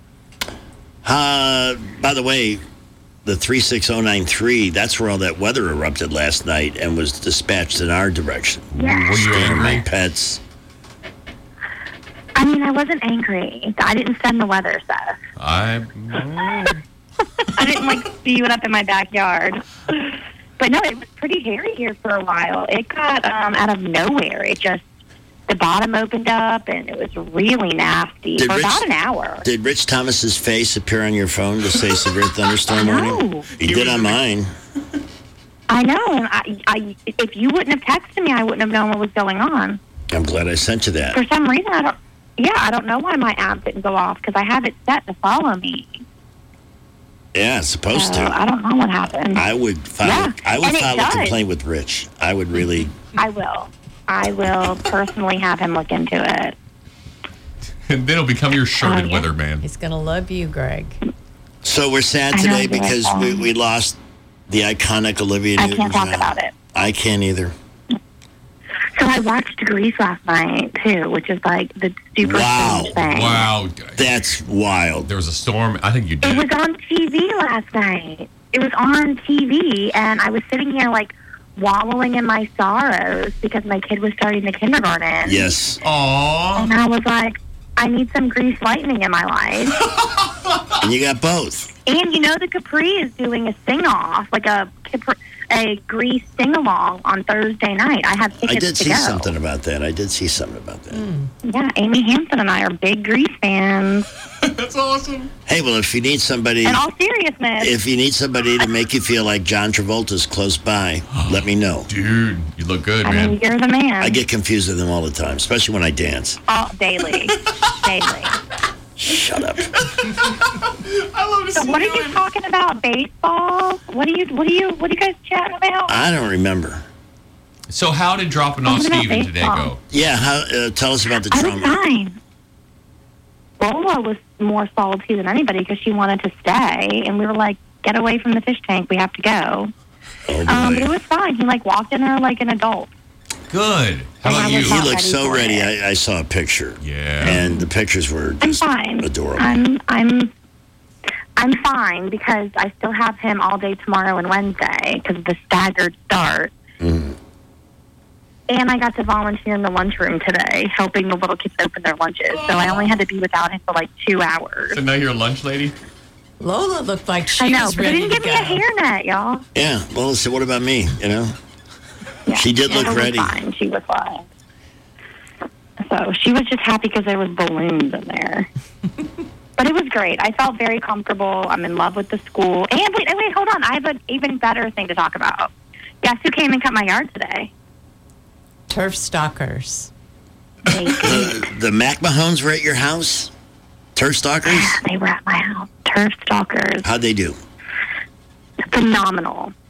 Uh, by the way, the three six oh nine three, that's where all that weather erupted last night and was dispatched in our direction. Yeah. Were you angry? Pets. I mean, I wasn't angry. I didn't send the weather stuff. I. I didn't like spew it up in my backyard. But no, it was pretty hairy here for a while. It got um, out of nowhere. It just, the bottom opened up and it was really nasty Did for Rich- about an hour. Did Rich Thomas's face appear on your phone to say severe thunderstorm warning? No. He did on mine. I know. And I, I, if you wouldn't have texted me, I wouldn't have known what was going on. I'm glad I sent you that. For some reason, I don't. Yeah, I don't know why my app didn't go off because I have it set to follow me. Yeah, it's supposed So to. I don't know what happened. I would file. Yeah, I would and it file a does. complaint with Rich. I would really. I will. I will personally have him look into it. And then it'll become your shirted Oh, yeah. weatherman. He's going to love you, Greg. So we're sad I know, today but, because we, um, we lost the iconic Olivia I Newton-John. can't talk about it. I can't either. So I watched Grease last night too, which is like the super Wow. strange thing. Wow. That's wild. There was a storm. I think you It did. was on T V last night. It was on T V, and I was sitting here like wallowing in my sorrows because my kid was starting the kindergarten. Yes. Aww. And I was like, I need some Grease lightning in my life. And you got both. And you know, the Capri is doing a sing-off, like a Capri, a Grease sing-along on Thursday night. I have tickets I did to see go. something about that. I did see something about that. Yeah, Amy Hampton and I are big Grease fans. That's awesome. Hey, well, if you need somebody, In all seriousness, if you need somebody to make you feel like John Travolta's close by, let me know. Dude, you look good, I man. mean, you're the man. I get confused with him all the time, especially when I dance. all daily, daily. Shut up. I love to so what are you talking about? Baseball? What are you? What are you? What are you guys chatting about? I don't remember. So how did dropping off Steven today go? Yeah, how, uh, tell us about the I trauma. was fine. Lola was more salty than anybody because she wanted to stay, and we were like, "Get away from the fish tank. We have to go." Oh, um, but it was fine. He like walked in there like an adult. Good. How about you? He looked so ready. I, I saw a picture. Yeah. And the pictures were I'm just fine. adorable. I'm I'm I'm fine because I still have him all day tomorrow and Wednesday because of the staggered start. Mm. And I got to volunteer in the lunchroom today, helping the little kids open their lunches. So I only had to be without him for like two hours. So now you're a lunch lady? Lola looked like she I know, was but they ready didn't to give go. me a hairnet, y'all. Yeah, well, so what about me, you know? Yeah, she did look Anna ready. Was fine. She was fine. So she was just happy because there was balloons in there. But it was great. I felt very comfortable. I'm in love with the school. And wait, wait, hold on. I have an even better thing to talk about. Guess who came and cut my yard today? Turf stalkers. the, the McMahones were at your house? Turf stalkers? Yeah, they were at my house. Turf stalkers. How'd they do? Phenomenal.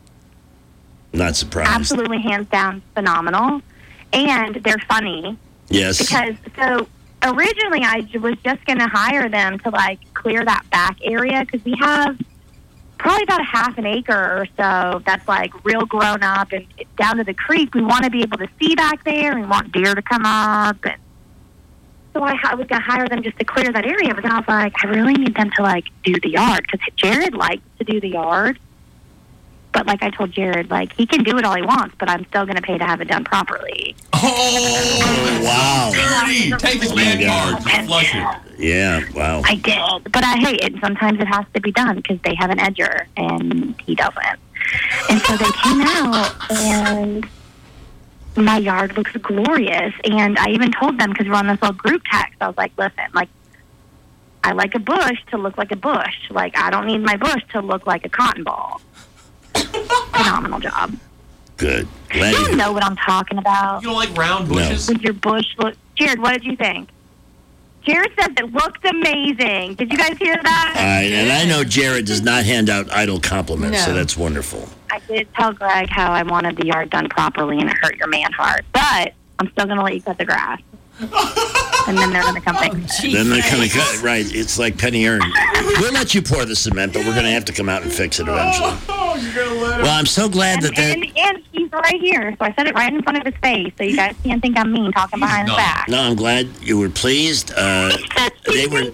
Not surprised. Absolutely, hands down, phenomenal. And they're funny. Yes. Because, so, originally I j- was just going to hire them to, like, clear that back area because we have probably about a half an acre or so that's, like, real grown up and down to the creek. We want to be able to see back there. We want deer to come up. And so I, I was going to hire them just to clear that area. But then I was like, I really need them to, like, do the yard because Jared likes to do the yard. But like I told Jared, like, he can do it all he wants, but I'm still going to pay to have it done properly. Oh, wow. Dirty! Take his man card. Just flush it. Yeah, wow. I did. But I hate it. Sometimes it has to be done because they have an edger, and he doesn't. And so they came out, and my yard looks glorious. And I even told them, because we're on this little group text, I was like, listen, like, I like a bush to look like a bush. Like, I don't need my bush to look like a cotton ball. Phenomenal job. Good. Glad you know what I'm talking about. You don't like round bushes? With your bush look. Jared, what did you think? Jared says it looked amazing. Did you guys hear that? All right, and I know Jared does not hand out idle compliments, so No. that's wonderful. I did tell Greg how I wanted the yard done properly and it hurt your man heart. But I'm still going to let you cut the grass. And then they're going to come fix it. Then they're going to cut, right, it's like Penny Earn. We'll let you pour the cement, but we're going to have to come out and fix it eventually. Well, I'm so glad that that... And, and he's right here. So I said it right in front of his face. So you guys can't think I'm mean talking behind his back. No, I'm glad you were pleased. Uh, they were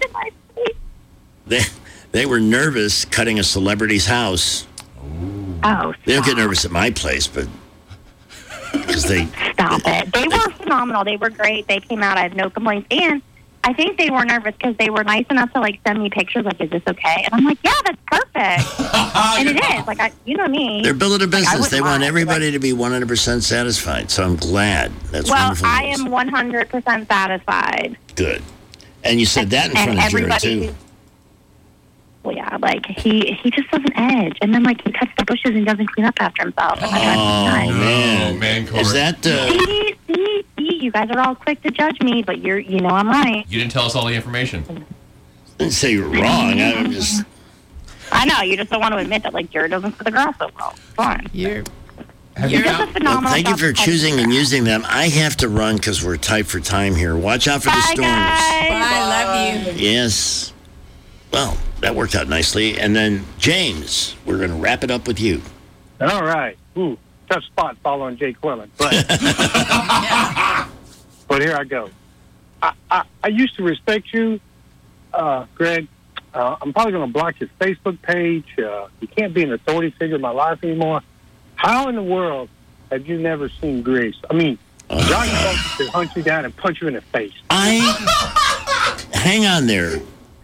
they, they were nervous cutting a celebrity's house. Oh, They don't get nervous at my place, but because they stop it. They were phenomenal. They were great. They came out. I have no complaints. And I think they were nervous because they were nice enough to like send me pictures. Like, is this okay? And I'm like, yeah, that's perfect. And it is. Like, I, you know me. they're building a Like, I business. wouldn't They want mind. everybody to be one hundred percent satisfied. So I'm glad. That's well, wonderful. I news. am one hundred percent satisfied. Good. And you said that in And front of Jared, everybody too. Well, yeah, like he he just doesn't edge, and then like he cuts the bushes and doesn't clean up after himself. And I Oh, man. man, Is that... Uh, see, see, see, you guys are all quick to judge me, but you're, you know, I'm right. You didn't tell us all the information. I didn't say you were wrong. I'm just... I know you just don't want to admit that, like Jared doesn't cut the grass so well. Fine. You're. He does a phenomenal Well, thank you job for of cutting choosing grass. and using them. I have to run because we're tight for time here. Watch out for the storms. I love you. Yes. Well, that worked out nicely. And then, James, we're going to wrap it up with you. All right. Ooh, tough spot following Jay Quillen. But, but here I go. I, I, I used to respect you, uh, Greg. Uh, I'm probably going to block your Facebook page. Uh, you can't be an authority figure in my life anymore. How in the world have you never seen Grease? I mean, Johnny Buck could hunt you down and punch you in the face. I... Hang on there.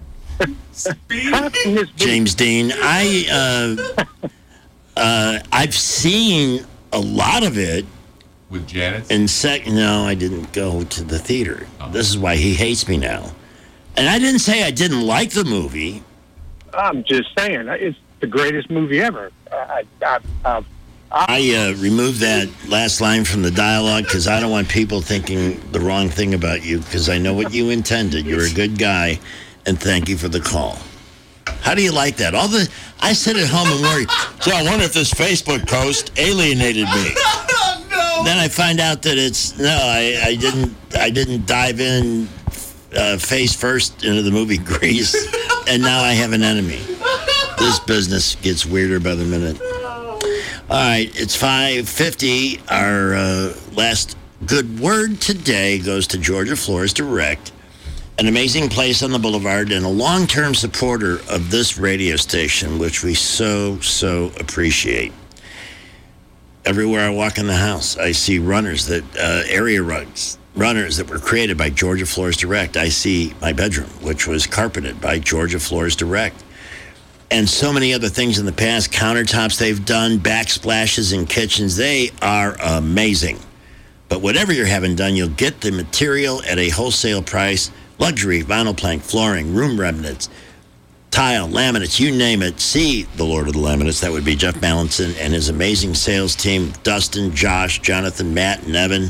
James Dean, I uh, uh, I've seen a lot of it with Janet. And sec, no, I didn't go to the theater. Oh. This is why he hates me now. And I didn't say I didn't like the movie. I'm just saying, it's the greatest movie ever. I, I, I, I uh, removed that last line from the dialogue because I don't want people thinking the wrong thing about you because I know what you intended. You're a good guy. and thank you for the call. How do you like that? All the I sit at home and worry. So I wonder if this Facebook post alienated me. No. Then I find out that it's no. I, I didn't. I didn't dive in uh, face first into the movie Grease, and now I have an enemy. This business gets weirder by the minute. All right, it's five fifty. Our uh, last good word today goes to Georgia Floors Direct. An amazing place on the boulevard and a long-term supporter of this radio station, which we so, so appreciate. Everywhere I walk in the house, I see runners that, uh, area rugs, runners that were created by Georgia Floors Direct. I see my bedroom, which was carpeted by Georgia Floors Direct. And so many other things in the past, countertops they've done, backsplashes in kitchens. They are amazing. But whatever you're having done, you'll get the material at a wholesale price. Luxury, vinyl plank, flooring, room remnants, tile, laminates, you name it. See the Lord of the Laminates. That would be Jeff Mallinson and his amazing sales team, Dustin, Josh, Jonathan, Matt, and Evan.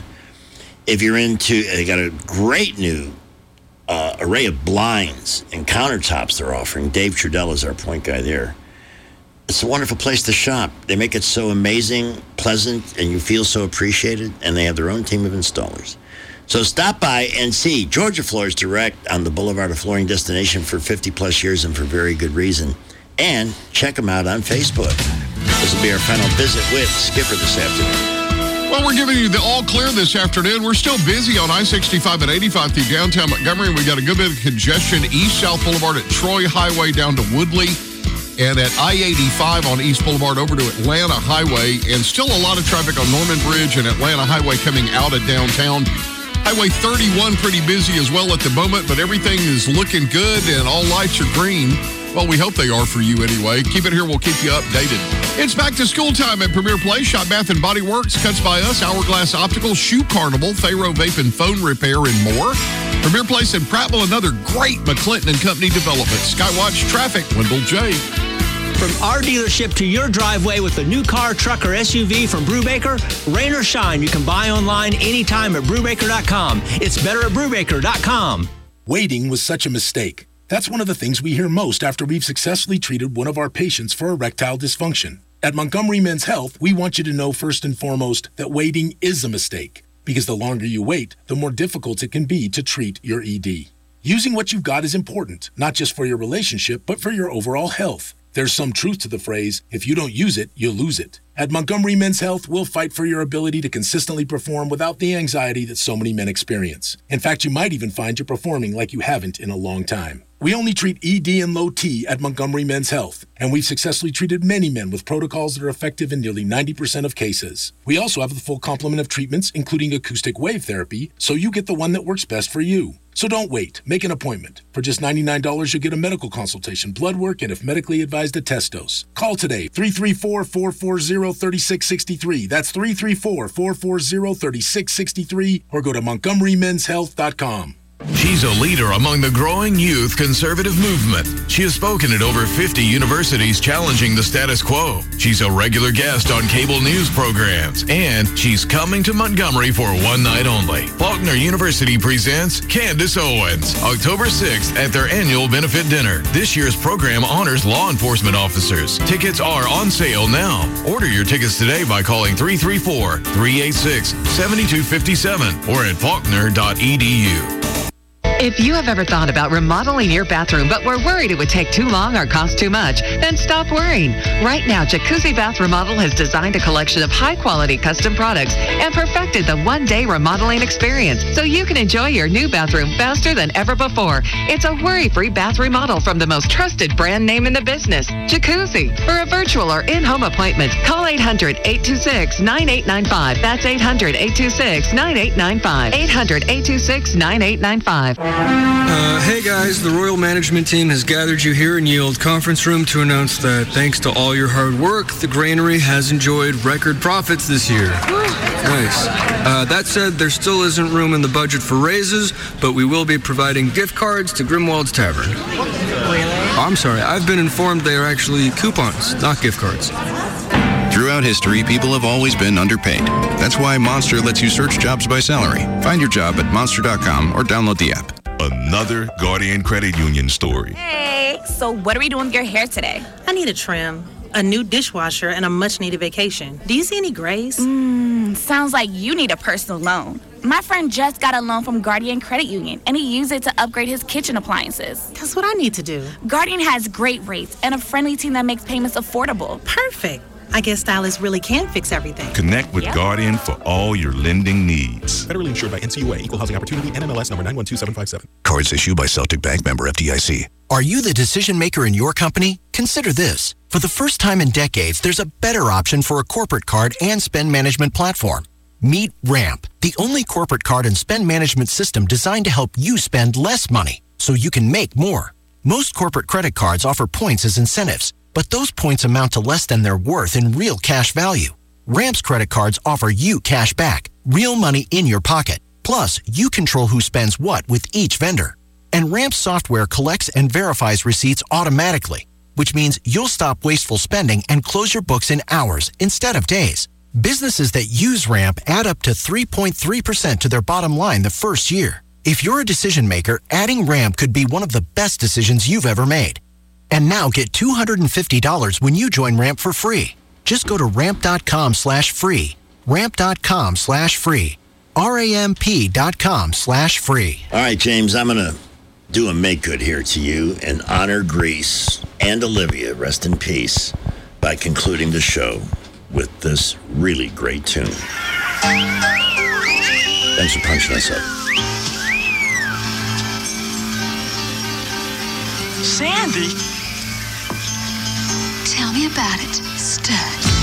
If you're into, they got a great new uh, array of blinds and countertops they're offering. Dave Trudell is our point guy there. It's a wonderful place to shop. They make it so amazing, pleasant, and you feel so appreciated, and they have their own team of installers. So stop by and see Georgia Floors Direct on the Boulevard of Flooring destination for fifty plus years and for very good reason. And check them out on Facebook. This will be our final visit with Skipper this afternoon. Well, we're giving you the all clear this afternoon. We're still busy on I sixty-five and eighty-five through downtown Montgomery. We got a good bit of congestion east-south Boulevard at Troy Highway down to Woodley. And at I eighty-five on East Boulevard over to Atlanta Highway. And still a lot of traffic on Norman Bridge and Atlanta Highway coming out of downtown. Highway thirty-one pretty busy as well at the moment, but everything is looking good and all lights are green. Well, we hope they are for you anyway. Keep it here. We'll keep you updated. It's back to school time at Premier Place. Shop, Bath, and Body Works, Cuts by Us, Hourglass Optical, Shoe Carnival, Faro Vape and Phone Repair, and more. Premier Place in Prattville, another great McClinton and Company development. Skywatch Traffic, Wendell J. From our dealership to your driveway with a new car, truck, or S U V from Brubaker, rain or shine, you can buy online anytime at Brubaker dot com. It's better at Brubaker dot com. Waiting was such a mistake. That's one of the things we hear most after we've successfully treated one of our patients for erectile dysfunction. At Montgomery Men's Health, we want you to know first and foremost that waiting is a mistake, because the longer you wait, the more difficult it can be to treat your E D. Using what you've got is important, not just for your relationship, but for your overall health. There's some truth to the phrase, if you don't use it, you'll lose it. At Montgomery Men's Health, we'll fight for your ability to consistently perform without the anxiety that so many men experience. In fact, you might even find you're performing like you haven't in a long time. We only treat E D and low T at Montgomery Men's Health, and we've successfully treated many men with protocols that are effective in nearly ninety percent of cases. We also have the full complement of treatments, including acoustic wave therapy, so you get the one that works best for you. So don't wait. Make an appointment. For just ninety-nine dollars, you'll get a medical consultation, blood work, and if medically advised, a test dose. Call today, three three four, four four zero, three six six three. That's three three four, four four zero, three six six three, or go to montgomery men's health dot com. She's a leader among the growing youth conservative movement. She has spoken at over fifty universities challenging the status quo. She's a regular guest on cable news programs, and she's coming to Montgomery for one night only. Faulkner University presents Candace Owens, October sixth at their annual benefit dinner. This year's program honors law enforcement officers. Tickets are on sale now. Order your tickets today by calling three three four, three eight six, seven two five seven or at faulkner dot e d u. If you have ever thought about remodeling your bathroom but were worried it would take too long or cost too much, then stop worrying. Right now, Jacuzzi Bath Remodel has designed a collection of high-quality custom products and perfected the one-day remodeling experience so you can enjoy your new bathroom faster than ever before. It's a worry-free bath remodel from the most trusted brand name in the business, Jacuzzi. For a virtual or in-home appointment, call eight hundred, eight two six, nine eight nine five. That's eight hundred, eight two six, nine eight nine five. eight hundred, eight two six, nine eight nine five. Uh, hey guys, the Royal Management Team has gathered you here in Yield Conference Room to announce that thanks to all your hard work, the granary has enjoyed record profits this year. Nice. Uh, that said, there still isn't room in the budget for raises, but we will be providing gift cards to Grimwald's Tavern. Really? Oh, I'm sorry, I've been informed they are actually coupons, not gift cards. Throughout history, people have always been underpaid. That's why Monster lets you search jobs by salary. Find your job at monster dot com or download the app. another Guardian Credit Union story. Hey, so what are we doing with your hair today? I need a trim, a new dishwasher, and a much-needed vacation. Do you see any grays? Mmm, sounds like you need a personal loan. My friend just got a loan from Guardian Credit Union, and he used it to upgrade his kitchen appliances. That's what I need to do. Guardian has great rates and a friendly team that makes payments affordable. Perfect. I guess stylists really can fix everything. Connect with Yep. Guardian for all your lending needs. Federally insured by N C U A, Equal Housing Opportunity, N M L S number nine one two seven five seven. Cards issued by Celtic Bank, member F D I C. Are you the decision maker in your company? Consider this. For the first time in decades, there's a better option for a corporate card and spend management platform. Meet Ramp, the only corporate card and spend management system designed to help you spend less money so you can make more. Most corporate credit cards offer points as incentives, but those points amount to less than their worth in real cash value. Ramp's credit cards offer you cash back, real money in your pocket. Plus, you control who spends what with each vendor. And Ramp's software collects and verifies receipts automatically, which means you'll stop wasteful spending and close your books in hours instead of days. Businesses that use Ramp add up to three point three percent to their bottom line the first year. If you're a decision maker, adding Ramp could be one of the best decisions you've ever made. And now get two hundred fifty dollars when you join Ramp for free. Just go to ramp.com slash free. Ramp.com slash free. R-A-M-P dot com slash free. All right, James, I'm going to do a make good here to you and honor Grease and Olivia, rest in peace, by concluding the show with this really great tune. Thanks for punching us up. Sandy? Tell me about it, Stud.